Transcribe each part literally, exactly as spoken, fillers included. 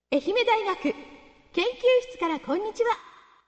愛媛大学研究室からこんにちは。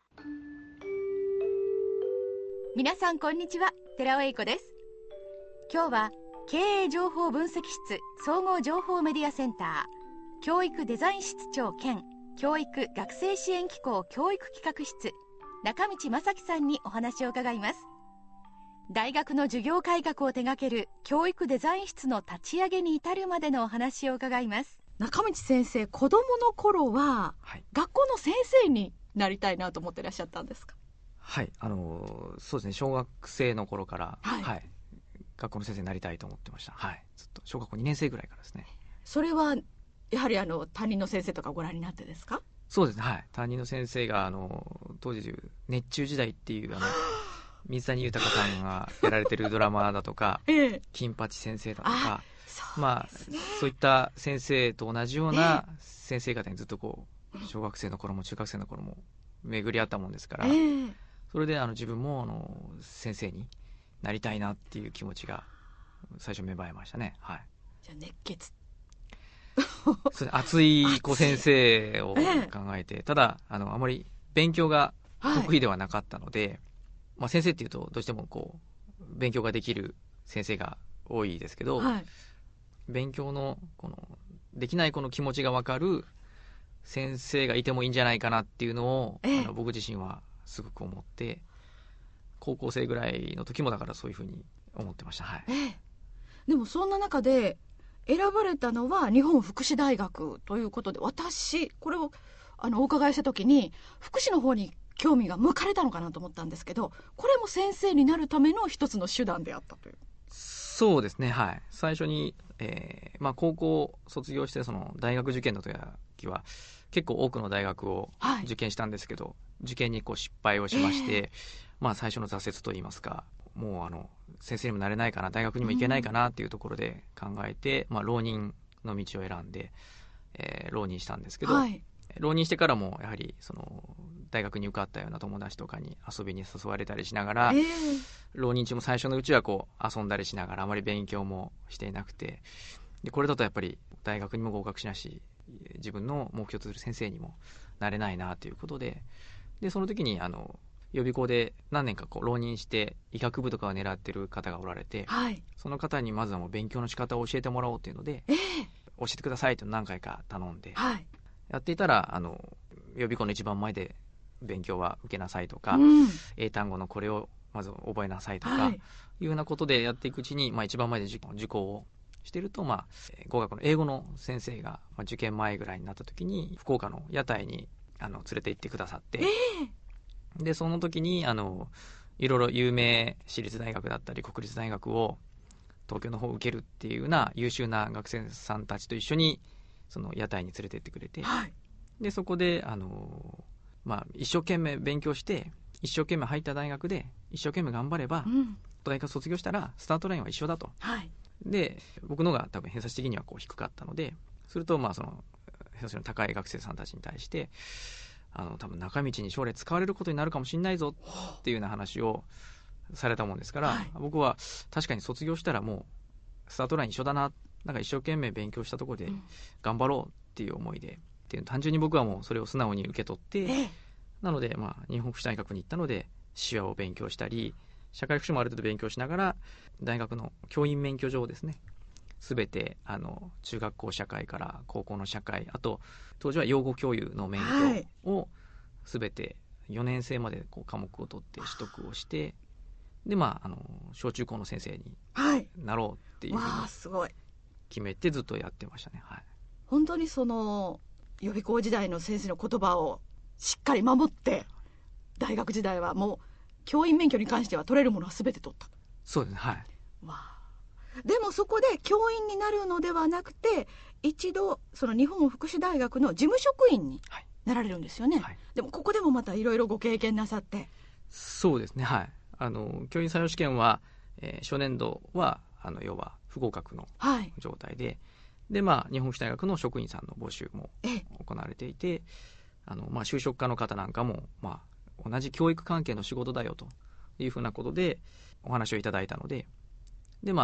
皆さんこんにちは、寺尾英子です。今日は経営情報分析室総合情報メディアセンター教育デザイン室長兼教育学生支援機構教育企画室中道正樹さんにお話を伺います。大学の授業改革を手掛ける教育デザイン室の立ち上げに至るまでのお話を伺います。 中道先生、子供の頃は、はい、学校の先生になりたいなと思ってらっしゃったんですか？ はい、あのそうですね、小学生の頃から、はいはい、学校の先生になりたいと思ってました。はい、ずっと小学校にねん生ぐらいからですね。 それはやはりあの担任の先生とかご覧になってですか？ そうですね、はい、担任の先生があの当時熱中時代っていうあの水谷豊さんがやられてるドラマだとか、ええ、金八先生だとか、そう、まあ、そういった先生と同じような先生方にずっとこう小学生の頃も中学生の頃も巡り合ったもんですから、えー、それであの自分もあの先生になりたいなっていう気持ちが最初芽生えましたね。はい、 じゃあ熱血それ熱い子先生を考えて、えー、ただあのあまり勉強が得意ではなかったので、はい、まあ、先生っていうとどうしてもこう勉強ができる先生が多いですけど、はい、勉強のこのできない子の気持ちが分かる先生がいてもいいんじゃないかなっていうのを、ええ、あの僕自身はすごく思って、高校生ぐらいの時もだからそういうふうに思ってました。はい、 ええ、でもそんな中で選ばれたのは日本福祉大学ということで、私これをあのお伺いした時に福祉の方に興味が向かれたのかなと思ったんですけど、これも先生になるための一つの手段であったという。 そうですね、はい、最初に、えーまあ、高校卒業してその大学受験の時は結構多くの大学を受験したんですけど、はい、受験にこう失敗をしまして、えーまあ、最初の挫折といいますか、もうあの先生にもなれないかな、大学にも行けないかなっていうところで考えて、うん、まあ、浪人の道を選んで、えー、浪人したんですけど、はい、浪人してからもやはりその大学に受かったような友達とかに遊びに誘われたりしながら、えー、浪人中も最初のうちはこう遊んだりしながらあまり勉強もしていなくて、でこれだとやっぱり大学にも合格しなし自分の目標とする先生にもなれないなということで、でその時にあの予備校で何年かこう浪人して医学部とかを狙ってる方がおられて、はい、その方にまずはもう勉強の仕方を教えてもらおうというので、えー、教えてくださいと何回か頼んで、はい、やっていたらあの予備校の一番前で勉強は受けなさいとか、うん、英単語のこれをまず覚えなさいとか、はい、いうようなことでやっていくうちに、まあ、一番前で受講をしていると、まあ、語学の英語の先生が、まあ、受験前ぐらいになった時に福岡の屋台にあの連れて行ってくださって、えー、でその時にあのいろいろ有名私立大学だったり国立大学を東京の方を受けるっていうような優秀な学生さんたちと一緒にその屋台に連れて行ってくれて、はい、でそこであのまあ、一生懸命勉強して一生懸命入った大学で一生懸命頑張れば、うん、大学卒業したらスタートラインは一緒だと、はい、で僕のが多分偏差値的にはこう低かったので、するとまあその偏差値の高い学生さんたちに対してあの多分中道に将来使われることになるかもしれないぞっていうような話をされたもんですから、はい、僕は確かに卒業したらもうスタートライン一緒だな、なんか一生懸命勉強したところで頑張ろうっていう思いで、っていう単純に僕はもうそれを素直に受け取って、ええ、なので、まあ、日本福祉大学に行ったので手話を勉強したり社会福祉もある程度勉強しながら大学の教員免許状をですね全てあの中学校社会から高校の社会、あと当時は養護教諭の免許を全てよねん生までこう科目を取って取得をして、で、まあ、あの小中高の先生になろうっていうふうに決めてずっとやってましたね。はい、 本当にその予備校時代の先生の言葉をしっかり守って大学時代はもう教員免許に関しては取れるものは全て取った。 そうですね、はい。 わあ、でもそこで教員になるのではなくて一度その日本福祉大学の事務職員になられるんですよね、はい、でもここでもまたいろいろご経験なさって。 そうですね、はい。あの教員採用試験は、えー、初年度はあの要は不合格の状態で、はい、でまあ、日本福祉大学の職員さんの募集も行われていて、あの、まあ、就職課の方なんかも、まあ、同じ教育関係の仕事だよというふうなことでお話をいただいたので、で、まあ、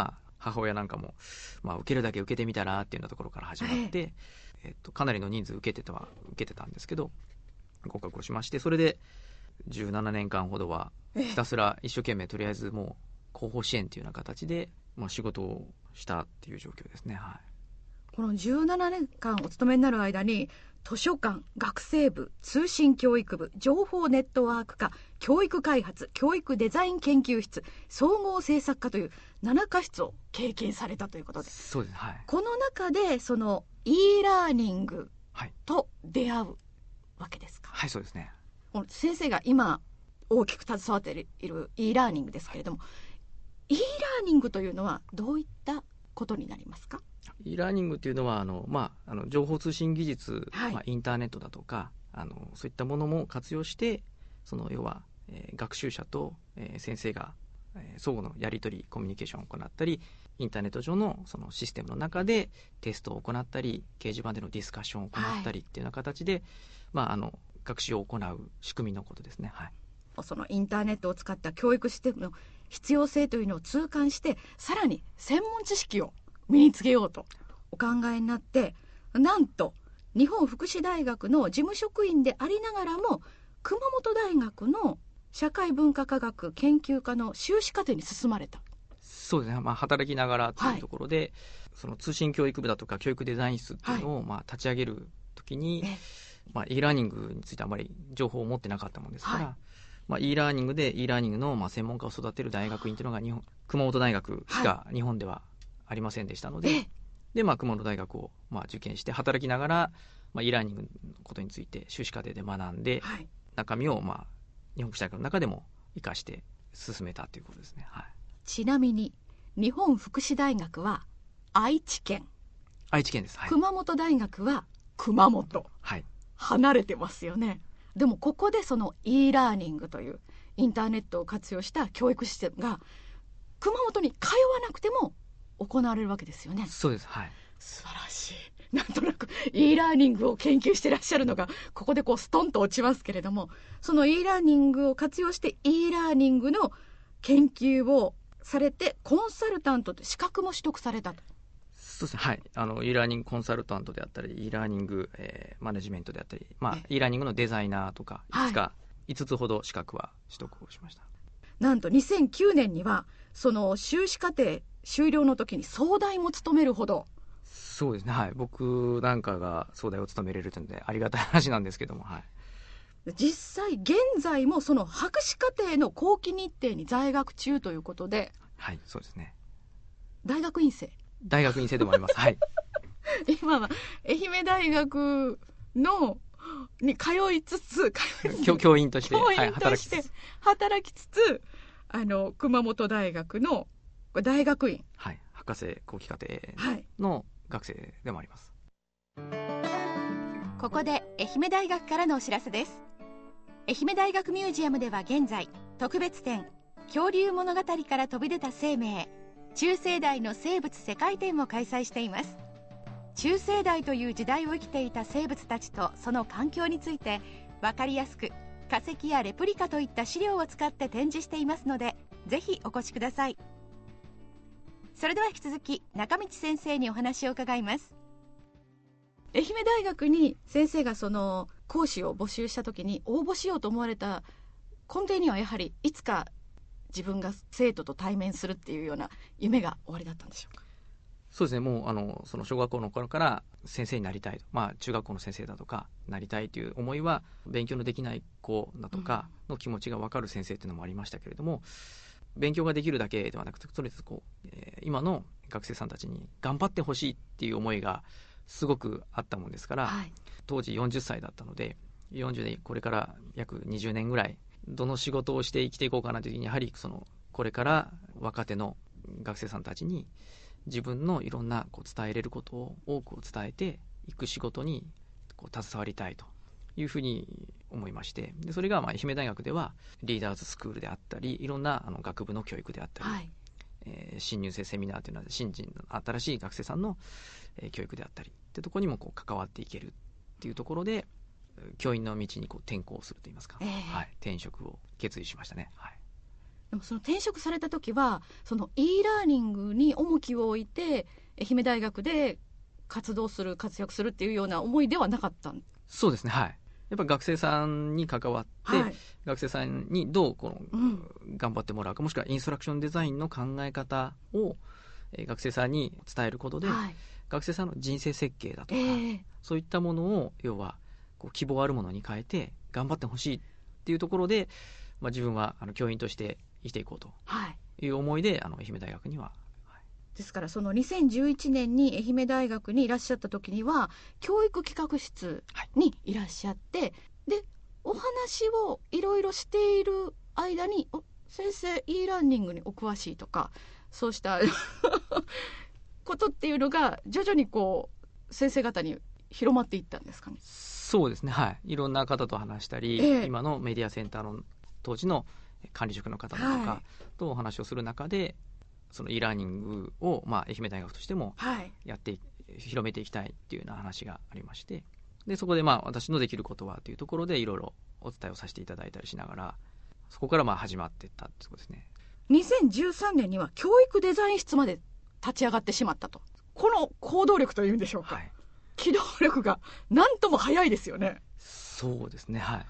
母親なんかも、まあ、受けるだけ受けてみたらっていうようなところから始まって、えっと、かなりの人数受けてたは受けてたんですけど、合格をしまして、それでじゅうななねんかんほどはひたすら一生懸命とりあえずもう後方支援というような形で、まあ、仕事をしたっていう状況ですね。はい、 このじゅうななねんかんお勤めになる間に図書館、学生部、通信教育部、情報ネットワーク課、教育開発、教育デザイン研究室、総合政策課というななかしつを経験されたということで、 そうです、はい、 この中でその e ラーニングと出会うわけですか？ はい、そうですね。 先生が今大きく携わっている e ラーニングですけれども、はい、e ラーニングというのはどういったことになりますか？ e ラーニングというのはあの、まあ、あの情報通信技術、 はい、 まあ、インターネットだとかあのそういったものも活用して、その要は、えー、学習者と、えー、先生が、えー、相互のやり取りコミュニケーションを行ったり、インターネット上のそのシステムの中でテストを行ったり、掲示板でのディスカッションを行ったりっていうような形で、はい、まあ、あの学習を行う仕組みのことですね。はい、 そのインターネットを使った教育システムの必要性というのを痛感して、さらに専門知識を身につけようとお考えになって、なんと日本福祉大学の事務職員でありながらも熊本大学の社会文化科学研究科の修士課程に進まれた。 そうですね、まあ、働きながらというところで、はい、その通信教育部だとか教育デザイン室っていうのを、まあ、立ち上げるときに、はい、まあ、e ラーニングについてあまり情報を持ってなかったものですから、はい、まあ、e ラーニングで e ラーニングのまあ専門家を育てる大学院というのが日本熊本大学しか日本ではありませんでしたので、はい、で、まあ、熊本大学をまあ受験して働きながら、まあ、e ラーニングのことについて修士課程で学んで、はい、中身をまあ日本福祉大学の中でも生かして進めたということですね。はい、 ちなみに日本福祉大学は愛知県、 愛知県です、はい、 熊本大学は熊本、 はい、 離れてますよね。でもここでその e ラーニングというインターネットを活用した教育システムが熊本に通わなくても行われるわけですよね。 そうです、はい、 素晴らしい。なんとなく e ラーニングを研究してらっしゃるのがここでこうストンと落ちますけれども、その e ラーニングを活用して e ラーニングの研究をされてコンサルタントと資格も取得されたと。 そうですね、はい、あの e ラーニングコンサルタントであったり e ラーニング、えー、マネジメントであったり、まあ、e ラーニングのデザイナーとかいくつかいつつほど資格は取得をしました。 なんとにせんきゅうねんにはその修士課程修了の時に総代も務めるほど。 そうですね、はい、僕なんかが総代を務めれるというのでありがたい話なんですけども、はい、 実際現在もその博士課程の後期日程に在学中ということで。 はい、そうですね、 大学院生大学院生でもあります。はい、 今は愛媛大学のに通いつつ教, 教員として教員として働きつつ、はい、あの熊本大学の大学院、 はい、博士後期課程の学生でもあります。 ここで愛媛大学からのお知らせです。愛媛大学ミュージアムでは現在特別展恐竜物語から飛び出た生命中生代の生物世界展を開催しています。中生代という時代を生きていた生物たちとその環境について分かりやすく化石やレプリカといった資料を使って展示していますので、ぜひお越しください。それでは引き続き中道先生にお話を伺います。 愛媛大学に先生がその講師を募集した時に応募しようと思われた根底にはやはりいつか自分が生徒と対面するっていうような夢がおありだったんでしょうか？ そうですね、もうあのその小学校の頃から先生になりたいと、まあ、中学校の先生だとかなりたいという思いは勉強のできない子だとかの気持ちが分かる先生というのもありましたけれども、うん、勉強ができるだけではなくてとりあえずこう、えー、今の学生さんたちに頑張ってほしいっていう思いがすごくあったもんですから、はい、当時よんじゅっさいだったのでよんじゅうねんこれから約にじゅうねんぐらいどの仕事をして生きていこうかなという時にやはりそのこれから若手の学生さんたちに自分のいろんなこう伝えれることを多く伝えていく仕事にこう携わりたいというふうに思いまして、でそれがまあ愛媛大学ではリーダーズスクールであったりいろんなあの学部の教育であったり、はい、えー、新入生セミナーというのは新人の新しい学生さんの、えー、教育であったりってところにもこう関わっていけるっていうところで教員の道にこう転校するといいますか、えーはい、転職を決意しましたね。はい、 でもその転職された時はその e ラーニングに重きを置いて愛媛大学で活動する活躍するっていうような思いではなかったん？ そうですね、はい。やっぱ学生さんに関わって、はい、学生さんにどうこの、うん、頑張ってもらうか、もしくはインストラクションデザインの考え方を、えー、学生さんに伝えることで、はい、学生さんの人生設計だとか、えー、そういったものを要はこう希望あるものに変えて頑張ってほしいっていうところで、まあ、自分はあの教員として生きていこうという思いで、はい、あの愛媛大学には。 ですからそのにせんじゅういちねんに愛媛大学にいらっしゃった時には教育企画室にいらっしゃって、はい、でお話をいろいろしている間に先生 e ラーニングにお詳しいとかそうしたことっていうのが徐々にこう先生方に広まっていったんですかね？ そうですね、はい、いろんな方と話したり、えー、今のメディアセンターの当時の管理職の方とかとお話をする中で、はいその e ラーニングを、まあ、愛媛大学としてもやって、はい、広めていきたいっていうような話がありまして、でそこでまあ私のできることはというところでいろいろお伝えをさせていただいたりしながらそこからまあ始まっていったってことですね。 にせんじゅうさんねんには教育デザイン室まで立ち上がってしまったと。この行動力というんでしょうか、はい、機動力がなんとも早いですよね。 そうですね、はい。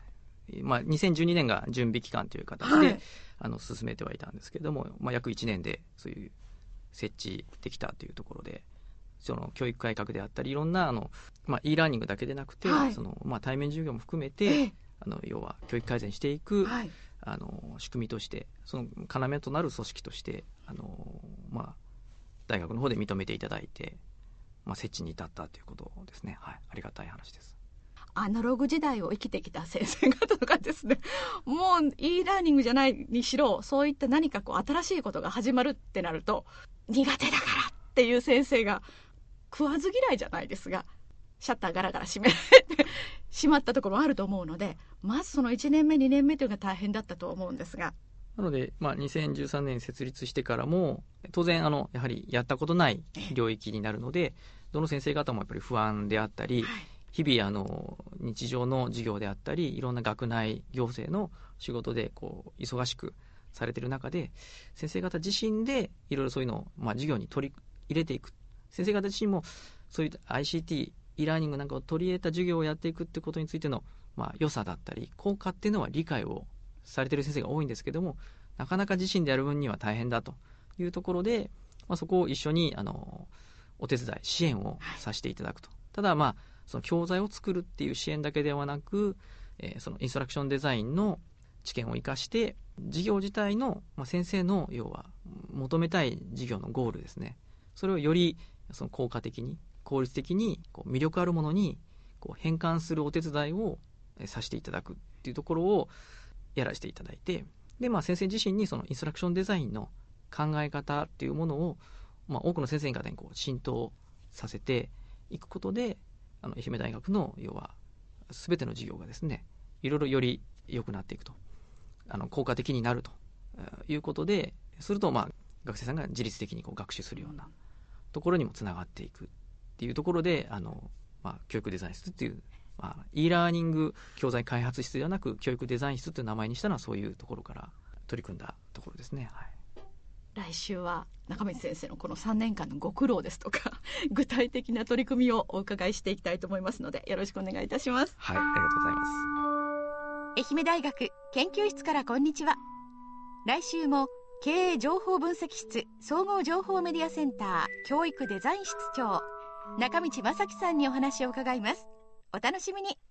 まあ、にせんじゅうにねんが準備期間という形で、はい、あの進めてはいたんですけれども、まあ、約いちねんでそういう設置できたというところでその教育改革であったりいろんなあの、まあ、e ラーニングだけでなくて、はいそのまあ、対面授業も含めて、ええ、あの要は教育改善していく、はい、あの仕組みとしてその要となる組織としてあの、まあ、大学の方で認めていただいて、まあ、設置に至ったということですね、はい、ありがたい話です。 アナログ時代を生きてきた先生方とかですねもう e ラーニングじゃないにしろそういった何かこう新しいことが始まるってなると苦手だからっていう先生が食わず嫌いじゃないですがシャッターガラガラ閉められてしまったところもあると思うのでまずそのいちねんめにねんめというのが大変だったと思うんですがなので、まあ、にせんじゅうさんねん設立してからも当然あのやはりやったことない領域になるのでどの先生方もやっぱり不安であったり、はい日々あの日常の授業であったりいろんな学内行政の仕事でこう忙しくされている中で先生方自身でいろいろそういうのを、まあ、授業に取り入れていく先生方自身もそういう アイシーティー、e ラーニングなんかを取り入れた授業をやっていくってことについての、まあ、良さだったり効果っていうのは理解をされている先生が多いんですけどもなかなか自身でやる分には大変だというところで、まあ、そこを一緒にあのお手伝い支援をさせていただくとただまあその教材を作るっていう支援だけではなく、えー、そのインストラクションデザインの知見を生かして授業自体の、まあ、先生の要は求めたい授業のゴールですねそれをよりその効果的に効率的にこう魅力あるものにこう変換するお手伝いをさせていただくっていうところをやらせていただいてで、まあ、先生自身にそのインストラクションデザインの考え方っていうものを、まあ、多くの先生方にこう浸透させていくことであの愛媛大学の要は全ての授業がですねいろいろより良くなっていくとあの効果的になるということですると、まあ、学生さんが自律的にこう学習するようなところにもつながっていくっていうところであの、まあ、教育デザイン室っていう、まあ、e ラーニング教材開発室ではなく教育デザイン室という名前にしたのはそういうところから取り組んだところですね、はい来週は中道先生のこのさんねんかんのご苦労ですとか具体的な取り組みをお伺いしていきたいと思いますのでよろしくお願いいたします。 はい、ありがとうございます。 愛媛大学研究室からこんにちは。来週も経営情報分析室総合情報メディアセンター教育デザイン室長中道正樹さんにお話を伺います。お楽しみに。